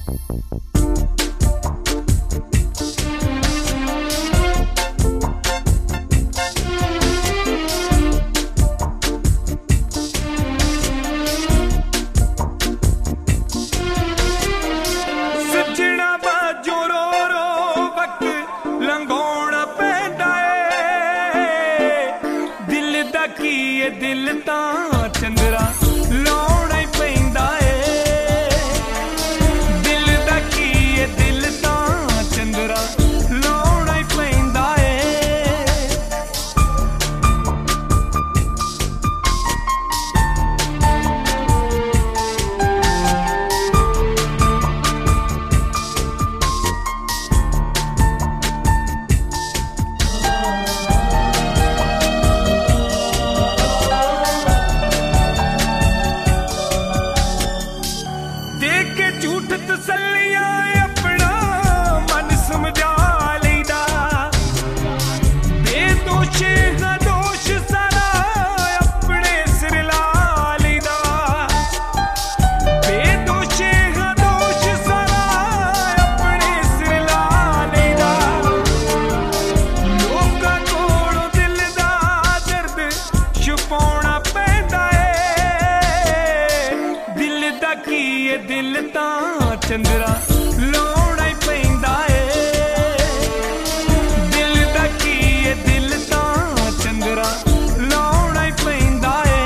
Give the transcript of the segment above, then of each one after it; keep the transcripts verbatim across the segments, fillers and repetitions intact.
दिल तां चंदरा लाउणा ही पैंदा ए, दिल दा की ए दिल तां चंदरा लाउणा ही पैंदा ए। झूठ तसल्लियां अपना मन समझा लेदा, बेदोष दा दोष सारा अपने सिर ला लेदा, बेदोष दा दोष सारा अपने सिर ला लेदा। लोकां कोलों दिल दा दर्द छुपाउणा पैंदा ए, दिल दा की ए दिल तां चंदरा लाउणा ही पैंदा ए, दिल दा की ए दिल तां चंदरा लाउणा ही पैंदा ए।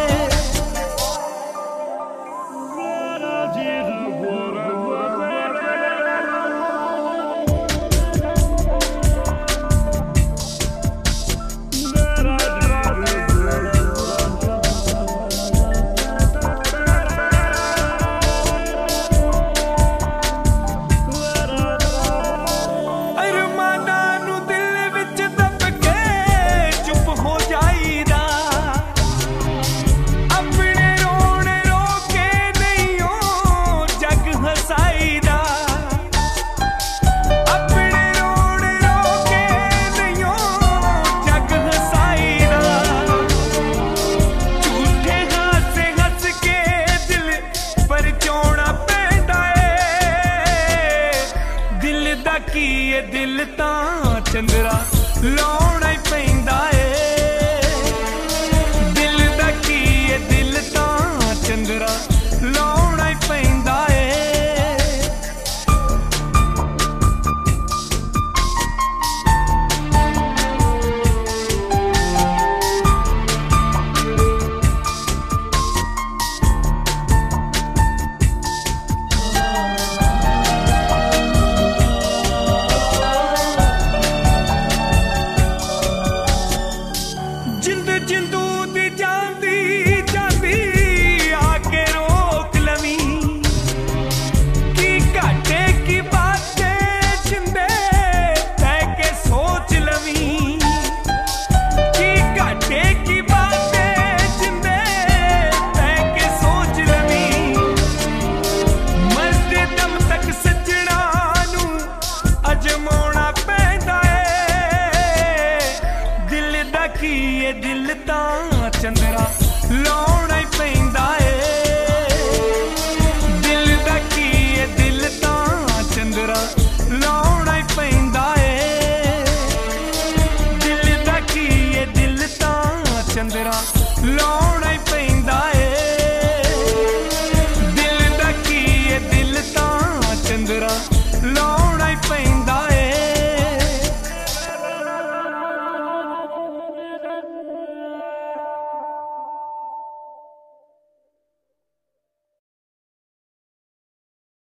की ए दिल तां चंदरा लाउणा ही पैंदा ए, दिल दा की ए दिल तां चंदरा लाउणा ही पैंदा ए। जिंदू दी जांदी जांदी आके रोक लवी, की घाटे की बातें जिंदे तै के सोच लवी, की घाटे की बातें जिंदे तै के सोच लवी। मरदे दम तक सजना नू अजमाउणा पैंदा ए, दिल दा की ए दिल तां चंदरा लाउणा ही पैंदा ए, दिल दा की ए दिल तां चंदरा लाउणा ही पैंदा ए, दिल दा की ए दिल तां चंदरा लाउणा ही पैंदा ए, दिल दा की ए दिल तां चंदरा लाउणा ही पैंदा।